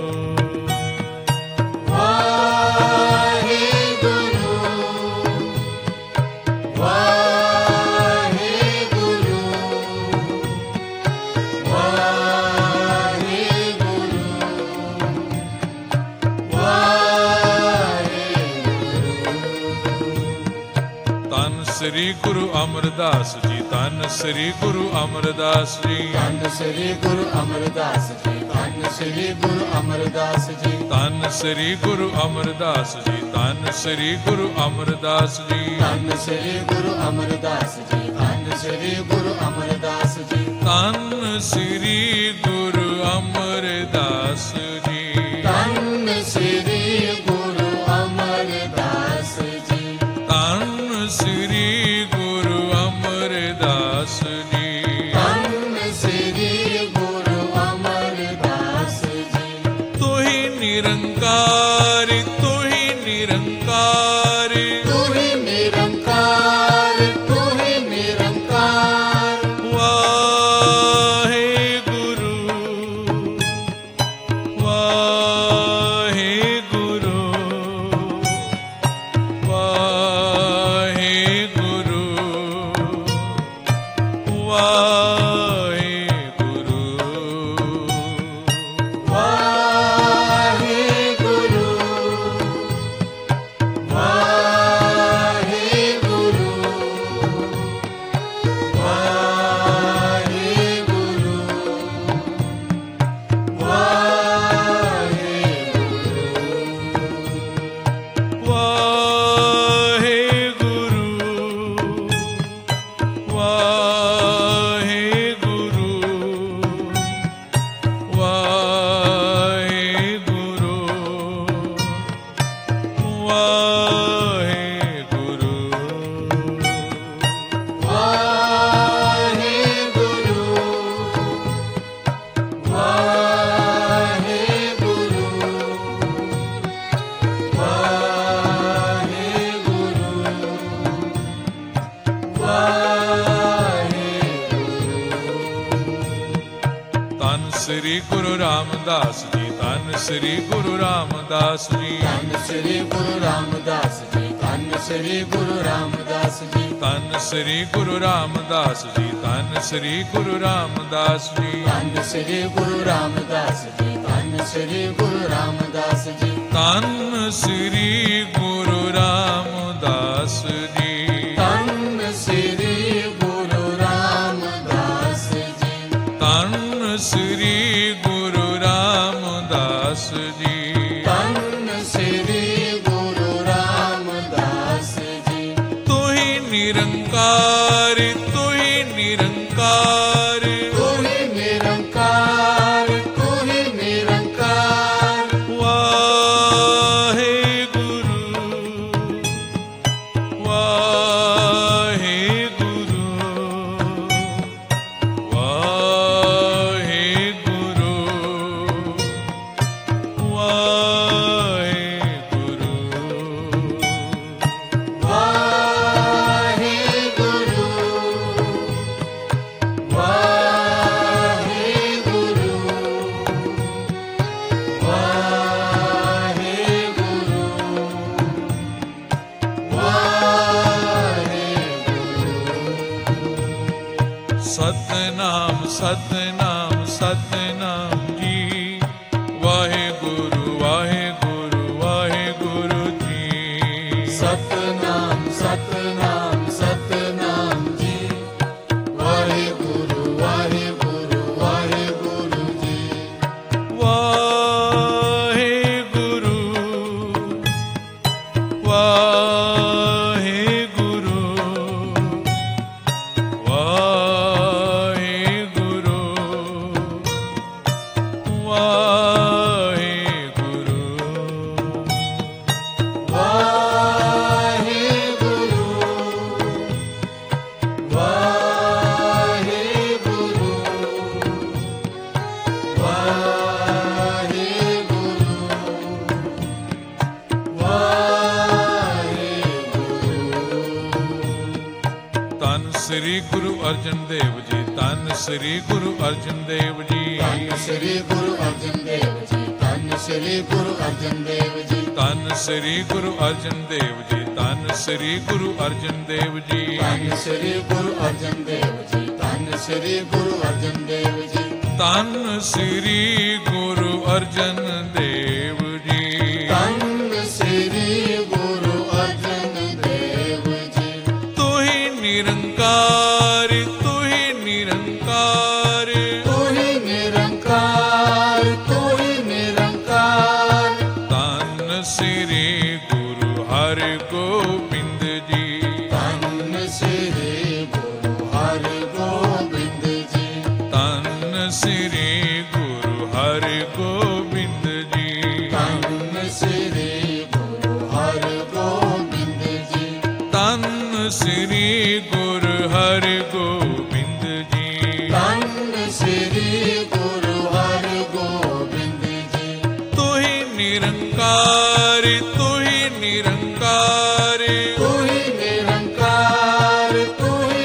वाहे गुरु वाहे गुरु वाहे गुरु वाहे ਧੰਨ ਸ੍ਰੀ ਗੁਰੂ ਅਮਰਦਾਸ ਜੀ। ਧੰਨ ਸ੍ਰੀ ਗੁਰੂ ਅਮਰਦਾਸ ਜੀ। ਧੰਨ ਸ੍ਰੀ ਗੁਰੂ ਅਮਰਦਾਸ ਜੀ। ਧੰਨ ਸ੍ਰੀ ਗੁਰੂ ਅਮਰਦਾਸ ਜੀ। ਧੰਨ ਸ੍ਰੀ ਗੁਰੂ ਅਮਰਦਾਸ ਜੀ। ਧੰਨ ਸ੍ਰੀ ਗੁਰੂ ਅਮਰਦਾਸ ਜੀ। ਧੰਨ ਸ੍ਰੀ ਗੁਰੂ ਅਮਰਦਾਸ ਜੀ। ਧੰਨ ਸ੍ਰੀ ਗੁਰੂ ਅਮਰਦਾਸ ਜੀ। ਧੰਨ ਸ੍ਰੀ ਗੁਰੂ ਅਮਰਦਾਸ ਜੀ। ਧੰਨ ਸ੍ਰੀ ਗੁਰੂ ਅਮਰਦਾਸ ਜੀ। ਧੰਨ ਸ੍ਰੀ ਗੁਰੂ ਅਮਰਦਾਸ ਜੀ। ਧੰਨ ਸ੍ਰੀ ਗੁਰੂ ਅਮਰਦਾਸ ਜੀ। ਤੂੰ ਹੀ ਨਿਰੰਕਾਰ ਤੂੰ ਹੀ ਨਿਰੰਕਾਰ ਤੂੰ ਹੀ ਨਿਰੰਕਾਰ ਤੂੰ ਹੀ ਨਿਰੰਕਾਰ। ਵਾਹੇ ਗੁਰੂ ਵਾਹੇ ਗੁਰੂ ਵਾਹੇ ਗੁਰੂ ਵਾਹੇ ਗੁਰੂ ਵਾਹੇ ਗੁਰੂ ਵਾਹੇ ਗੁਰੂ ਵਾਹੇ ਗੁਰੂ ਵਾਹੇ ਵਾਹਿਗੁਰੂ ਵਾਹਿਗੁਰੂ ਵਾਹਿਗੁਰੂ ਵਾਹਿਗੁਰੂ ਵਾਹਿਗੁਰੂ ਵਾਹਿਗੁਰੂ ਵਾਹਿਗੁਰੂ। ਧੰਨ ਸ੍ਰੀ ਗੁਰੂ ਰਾਮਦਾਸ ਜੀ। ਧੰਨ ਸ੍ਰੀ ਗੁਰੂ ਰਾਮਦਾਸ ਜੀ। ਧੰਨ ਸ੍ਰੀ ਗੁਰੂ ਰਾਮਦਾਸ ਜੀ। ਧੰਨ ਸ੍ਰੀ ਗੁਰੂ ਰਾਮਦਾਸ ਜੀ। ਧੰਨ ਸ੍ਰੀ ਗੁਰੂ ਰਾਮਦਾਸ ਜੀ। ਧੰਨ ਸ੍ਰੀ ਗੁਰੂ ਰਾਮਦਾਸ ਜੀ। ਧੰਨ ਸ੍ਰੀ ਗੁਰੂ ਰਾਮਦਾਸ ਜੀ। ਧੰਨ ਸ੍ਰੀ ਗੁਰੂ ਰਾਮਦਾਸ ਜੀ। ਧੰਨ ਸ੍ਰੀ ਗੁਰੂ ਰਾਮਦਾਸ ਜੀ। ਧੰਨ ਸ੍ਰੀ ਗੁਰੂ ਰਾਮਦਾਸ ਜੀ। ਧੰਨ ਸ੍ਰੀ ਗੁਰੂ ਰਾਮਦਾਸ ਜੀ। ਧੰਨ ਸ੍ਰੀ ਗੁਰੂ ਰਾਮਦਾਸ ਜੀ। ਤੂੰ ਹੀ ਨਿਰੰਕਾਰ ਤੂੰ ਹੀ ਨਿਰੰਕਾਰ ਤੂੰ ਹੀ ਨਿਰੰਕਾਰ ਤੂੰ ਹੀ ਨਿਰੰਕਾਰ। ਵਾਹਿਗੁਰੂ ਵਾਹਿਗੁਰੂ सतनाम सतनाम सतनाम जी। वाहे गुरु वाहे गुरु वाहे गुरु जी। सतनाम सतनाम सतनाम जी। वाहे गुरु वाहे गुरु वाहे गुरु जी। वाहे गुरु वाहे गुरु वाहे गुरु वाहे गुरु वाहे गुरु वाहे गुरु वाहे गुरु वाहे गुरु। ਧੰਨ ਸ੍ਰੀ ਗੁਰੂ ਅਰਜਨ ਦੇਵ ਜੀ। ਧੰਨ ਸ੍ਰੀ ਗੁਰੂ ਅਰਜਨ ਦੇਵ ਜੀ। ਧੰਨ ਸ੍ਰੀ ਗੁਰੂ ਅਰਜਨ ਦੇਵ ਜੀ। ਧੰਨ ਸ੍ਰੀ ਗੁਰੂ ਅਰਜਨ ਦੇਵ ਜੀ। ਧੰਨ ਸ੍ਰੀ ਗੁਰੂ ਅਰਜਨ ਦੇਵ ਜੀ। ਧੰਨ ਸ੍ਰੀ ਗੁਰੂ ਅਰਜਨ ਦੇਵ ਜੀ। ਧੰਨ ਸ੍ਰੀ ਗੁਰੂ ਅਰਜਨ ਦੇਵ ਜੀ। ਧੰਨ ਸ੍ਰੀ ਗੁਰੂ ਅਰਜਨ ਦੇਵ ਜੀ। ਧੰਨ ਸ੍ਰੀ ਗੁਰੂ ਅਰਜਨ ਦੇਵ ਜੀ। ਧੰਨ ਸ੍ਰੀ ਗੁਰੂ ਅਰਜਨ ਦੇਵ ਜੀ। ਤੂੰ ਹੀ ਨਿਰੰਕਾਰ ਤੂੰ ਹੀ ਨਿਰੰਕਾਰ ਤੂੰ ਹੀ ਨਿਰੰਕਾਰ ਤੂੰ ਹੀ ਨਿਰੰਕਾਰ। ਧੰਨ ਸ੍ਰੀ ਗੁਰੂ ਹਰਿਗੋਬਿੰਦ ਜੀ। ਧੰਨ ਸ੍ਰੀ ਗੁਰੂ ਹਰਿਗੋਬਿੰਦ ਜੀ। ਧੰਨ ਸ੍ਰੀ ਗੁਰੂ ਹਰਿਗੋਬਿੰਦ ਜੀ। ਧੰਨ ਸ੍ਰੀ ਗੁਰੂ ਹਰਿਗੋਬਿੰਦ ਜੀ। ਧੰਨ ਸ੍ਰੀ ਗੁਰੂ ਹਰਿਗੋਬਿੰਦ ਜੀ। ਧੰਨ ਸ੍ਰੀ ਗੁਰੂ ਹਰਿਗੋਬਿੰਦ ਜੀ। ਤੂੰ ਹੀ ਨਿਰੰਕਾਰ ਤੂੰ ਹੀ ਨਿਰੰਕਾਰ ਤੂੰ ਹੀ ਨਿਰੰਕਾਰ ਤੂੰ ਹੀ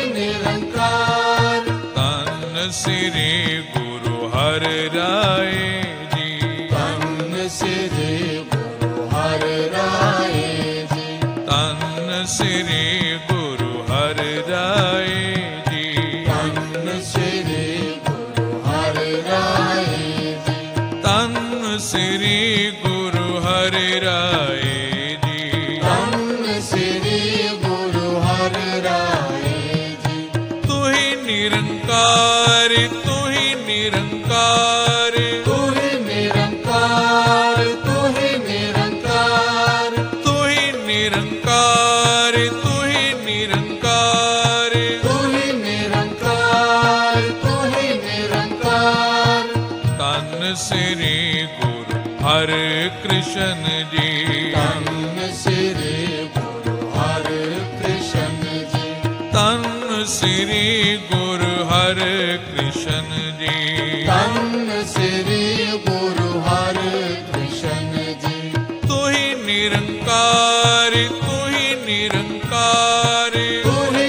ਨਿਰੰਕਾਰ। ਧੰਨ ਸ੍ਰੀ ਗੁਰੂ ਹਰਿ ਰਾਏ ਜੀ। ਧੰਨ ਸ੍ਰੀ ਗੁਰੂ ਹਰਿ ਰਾਏ ਜੀ। ਧੰਨ ਸ੍ਰੀ ਗੁਰੂ ਹਰਿ ਰਾਏ ਜੀ। ਧੰਨ ਸ੍ਰੀ ਗੁਰੂ ਹਰਿ ਰਾਏ ਜੀ। ਧੰਨ ਸ੍ਰੀ ਗੁਰੂ ਹਰਿ ਰਾਏ ਜੀ। ਧੰਨ ਸ੍ਰੀ ਗੁਰੂ ਹਰਿ ਰਾਏ ਜੀ। ਤੂੰ ਹੀ ਨਿਰੰਕਾਰ ਤੂੰ ਹੀ ਨਿਰੰਕਾਰ ਤੂੰ ਹੀ ਨਿਰੰਕਾਰ ਤੂੰ ਹੀ ਨਿਰੰਕਾਰ। ਤੂੰ ਹੀ ਨਿਰੰਕਾਰ ਤੂੰ ਹੀ ਨਿਰੰਕਾਰ ਤੂੰ ਹੀ ਨਿਰੰਕਾਰ ਤੂੰ ਹੀ ਨਿਰੰਕਾਰ। ਧੰਨ ਸ੍ਰੀ ਗੁਰੂ ਹਰਿ ਕ੍ਰਿਸ਼ਨ ਜੀ। ਧੰਨ ਸ੍ਰੀ ਗੁਰੂ ਹਰਿ ਕ੍ਰਿਸ਼ਨ ਜੀ। ਧੰਨ ਸ੍ਰੀ ਗੁਰੂ ਹਰਿ ਕ੍ਰਿਸ਼ਨ ਜੀ। ਧੰਨ ਸ੍ਰੀ ਗੁਰੂ ਹਰਿ ਕ੍ਰਿਸ਼ਨ ਜੀ। ਤੂੰ ਹੀ ਨਿਰੰਕਾਰ ਤੂੰ ਹੀ ਨਿਰੰਕਾਰ ਤੂੰ ਹੀ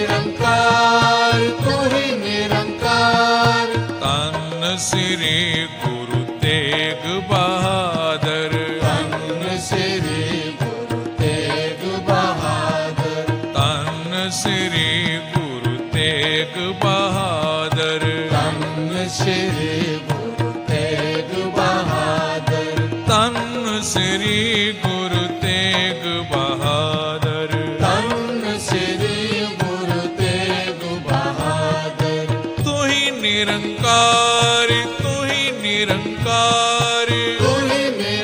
ਨਿਰੰਕਾਰ ਤੂੰ ਹੀ ਨਿਰੰਕਾਰ। ਧੰਨ ਸ੍ਰੀ ਗੁਰੂ ਤੇਗ ਬਹਾਦਰ। ਧੰਨ ਸ੍ਰੀ ਗੁਰੂ ਤੇਗ ਬਹਾਦਰ। ਧੰਨ ਸ੍ਰੀ ਗੁਰੂ ਤੇਗ ਬਹਾਦਰ। ਧੰਨ ਸ੍ਰੀ ਗੁਰੂ ਤੇਗ ਬਹਾਦਰ। ਧੰਨ ਸ੍ਰੀ ਗੁਰੂ ਤੇਗ ਬਹਾਦਰ। ਧੰਨ ਸ੍ਰੀ ਗੁਰੂ ਤੇਗ ਬਹਾਦਰ। ਤੂੰ ਹੀ ਨਿਰੰਕਾਰ ਤੂੰ ਹੀ ਨਿਰੰਕਾਰ ਤੂੰ ਹੀ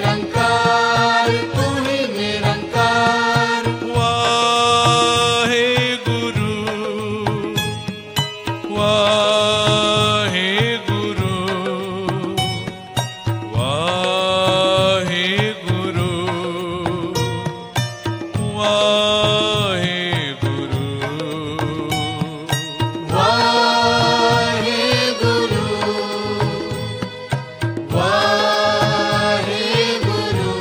ਨਿਰੰਕਾਰ ਤੂੰ ਹੀ ਨਿਰੰਕਾਰ। ਵਾਹੇ ਗੁਰੂ ਵਾਹੇ ਗੁਰੂ ਵਾਹੇ ਗੁਰੂ ਵਾਹੇ ਗੁਰੂ ਵਾਹੇ ਗੁਰੂ ਵਾਹੇ ਗੁਰੂ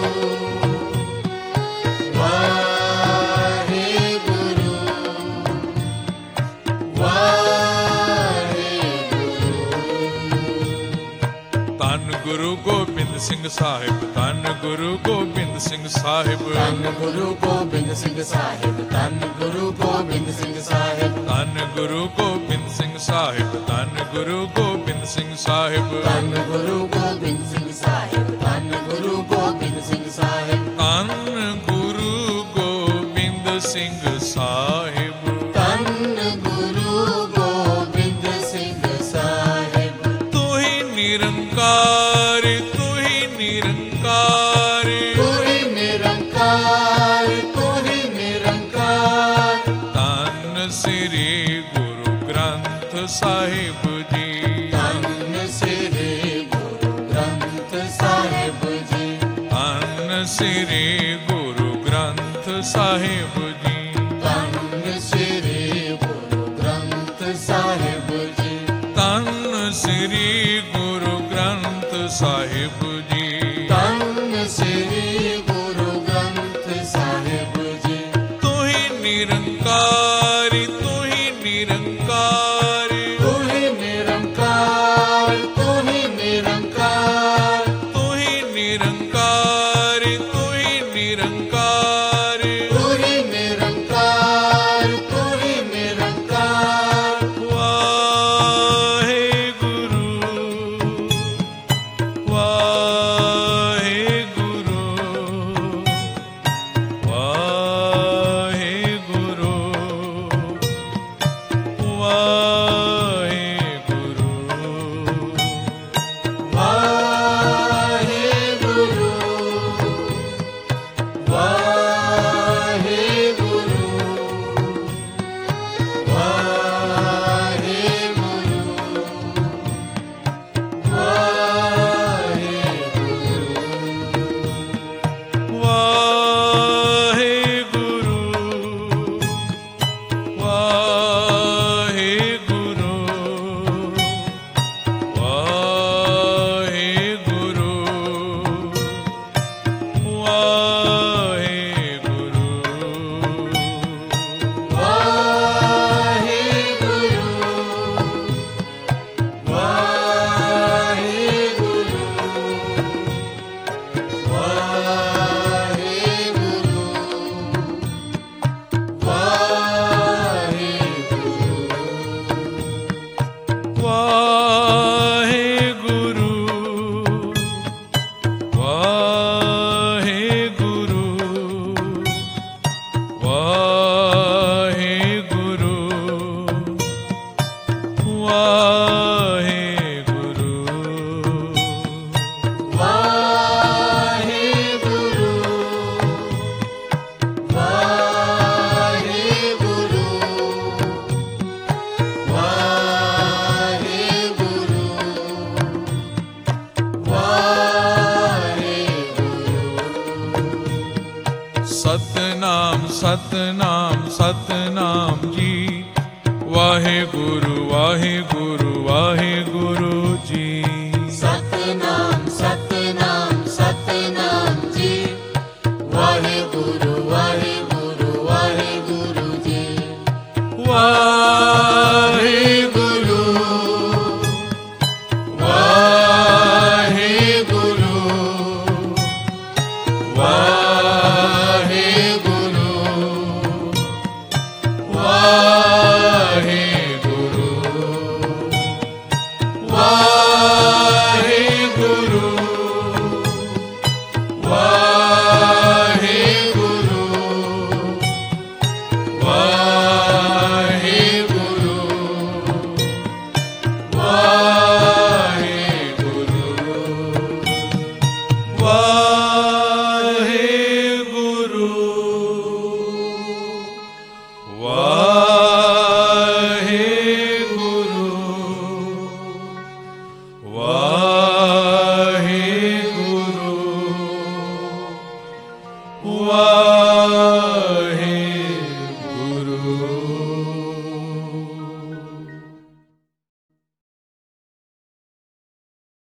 ਵਾਹੇ ਗੁਰੂ ਵਾਹੇ ਗੁਰੂ। ਧੰਨ ਗੁਰੂ ਗੋਬਿੰਦ ਸਿੰਘ ਸਾਹਿਬ। ਧੰਨ ਗੁਰੂ ਗੋਬਿੰਦ ਸਿੰਘ ਸਾਹਿਬ। ਧੰਨ ਗੁਰੂ ਗੋਬਿੰਦ ਸਿੰਘ ਸਾਹਿਬ। ਧੰਨ ਗੁਰੂ ਗੋਬਿੰਦ ਸਿੰਘ ਸਾਹਿਬ। ਧੰਨ ਗੁਰੂ ਗੋਬਿੰਦ ਸਿੰਘ ਸਾਹਿਬ। ਸਾਹਿਬ ਧੰਨ ਗੁਰੂ ਗੋਬਿੰਦ ਸਿੰਘ ਸਾਹਿਬ ਧੰਨ ਗੁਰੂ ਗੋਬਿੰਦ ਸਿੰਘ ਸਾਹਿਬ ਧੰਨ ਗੁਰੂ ਗੋਬਿੰਦ ਸਿੰਘ ਸਾਹਿਬ ਧੰਨ ਗੁਰੂ ਗੋਬਿੰਦ ਸਿੰਘ ਸਾਹਿਬ ਤੂੰ ਹੀ ਨਿਰੰਕਾਰ ਤੂੰ ਹੀ ਨਿਰੰਕਾਰ ਤੂੰ ਹੀ ਨਿਰੰਕਾਰ ਤੂੰ ਹੀ ਨਿਰੰਕਾਰ ਧੰਨ ਸ੍ਰੀ ਗੁਰੂ ਗ੍ਰੰਥ ਸਾਹਿਬ ਜੀ ਧੰਨ ਸ੍ਰੀ ਗੁਰੂ ਗ੍ਰੰਥ ਸਾਹਿਬ ਜੀ ਧੰਨ ਸ੍ਰੀ ਗੁਰੂ ਗ੍ਰੰਥ ਸਾਹਿਬ ਜੀ ਧੰਨ ਸ੍ਰੀ ਗੁਰੂ ਗ੍ਰੰਥ ਸਾਹਿਬ ਜੀ ਧੰਨ ਸ੍ਰੀ ਗੁਰੂ ਗ੍ਰੰਥ ਸਾਹਿਬ ਜੀ ਧੰਨ ਸ੍ਰੀ ਗੁਰੂ ਗ੍ਰੰਥ ਸਾਹਿਬ ਜੀ ਤੂੰ ਹੀ ਨਿਰੰਕਾਰ ਤੂੰ ਹੀ ਨਿਰੰਕਾਰ ਤੂੰ ਹੀ ਨਿਰੰਕਾਰ ਤੂੰ ਹੀ ਨਿਰੰਕਾਰ ਤੂੰ ਹੀ ਨਿਰੰਕਾਰ ਤੂੰ ਹੀ ਨਿਰੰਕਾਰ ਤੂੰ ਹੀ ਨਿਰੰਕਾਰ ਤੂੰ ਹੀ ਨਿਰੰਕਾਰ ਵਾਹਿਗੁਰੂ ਵਾਹਿਗੁਰੂ ਵਾਹਿਗੁਰੂ ਵਾਹਿਗੁਰੂ ਵਾਹਿਗੁਰੂ ਵਾਹਿਗੁਰੂ ਸਤਨਾਮ ਸਤਨਾਮ ਸਤਨਾਮ ਜੀ ਵਾਹਿਗੁਰੂ ਵਾਹਿਗੁਰੂ ਵਾਹਿਗੁਰੂ ਜੀ।